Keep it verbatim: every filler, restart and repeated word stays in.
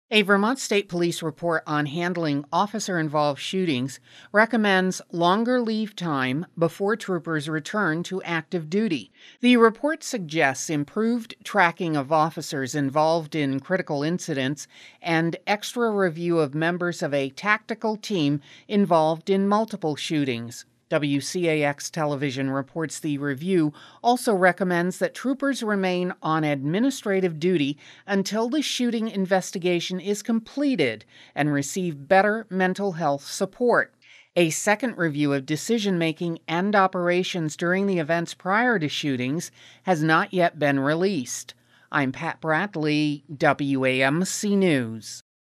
A Vermont State Police report on handling officer-involved shootings recommends longer leave time before troopers return to active duty. The report suggests improved tracking of officers involved in critical incidents and extra review of members of a tactical team involved in multiple shootings. W C A X television reports the review also recommends that troopers remain on administrative duty until the shooting investigation is completed and receive better mental health support. A second review of decision-making and operations during the events prior to shootings has not yet been released. I'm Pat Bradley, W A M C News.